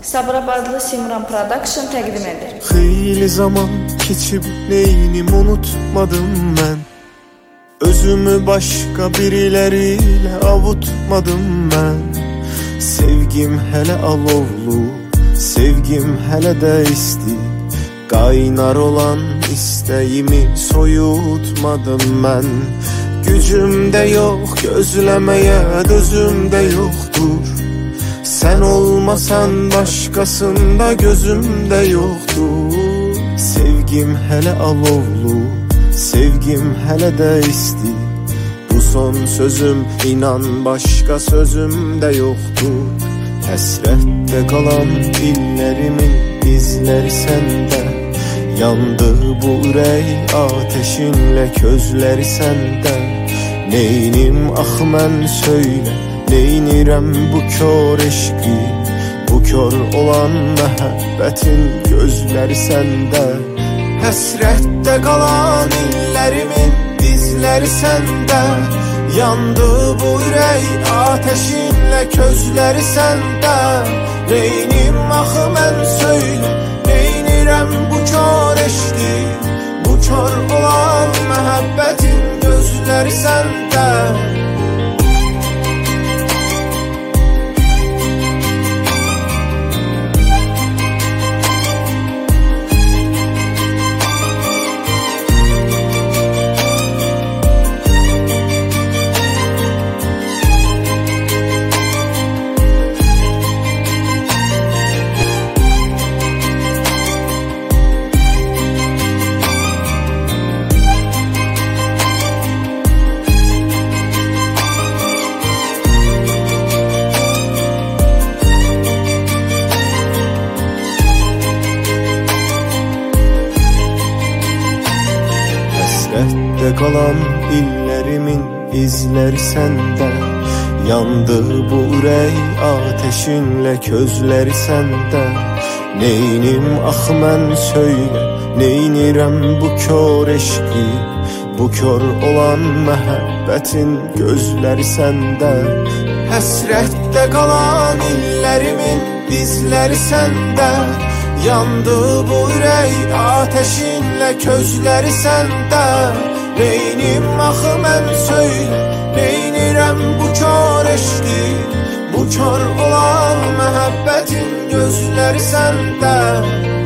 Sabirabadlı Simran Production təqdim edir. Xeyli zaman keçib neynim unutmadım ben. Özümü başka birileriyle avutmadım ben. Sevgim hele alovlu, sevgim hele de isti. Qaynar olan isteğimi soyutmadım ben. Gücümde yok, gözlemeye dözümde yoktur. Sen olmasan başkasında gözümde yoktur. Sevgim hele alovlu, sevgim hele de isti. Bu son sözüm, inan başka sözüm de yoktur. Həsrətdə qalan illerimin izleri sende. Yandı bu ürək ateşinle közleri sende. Neynim ah mən söyle, neynirəm bu kör eşqi. Bu kör olan məhəbbətin gözləri səndə. Həsrətdə qalan illerimin izləri səndə. Yandı bu ürək ateşinlə közləri səndə. Neynim axı mən söylə, neynirəm bu kör eşqi. Bu kör olan məhəbbətin gözləri səndə. Həsrətdə qalan illerimin izleri sende. Yandı bu ürək ateşinlə közləri səndə. Neynim ah mən söylə, neynirəm bu kör eşqi. Bu kör olan məhəbbətin gözləri səndə. Həsrətdə qalan illerimin izləri səndə. Yandı bu ürək ateşinlə közləri səndə. Neynim axı mən söylə, neynirəm bu kör eşqi. Bu kör olan məhəbbətin gözləri səndə.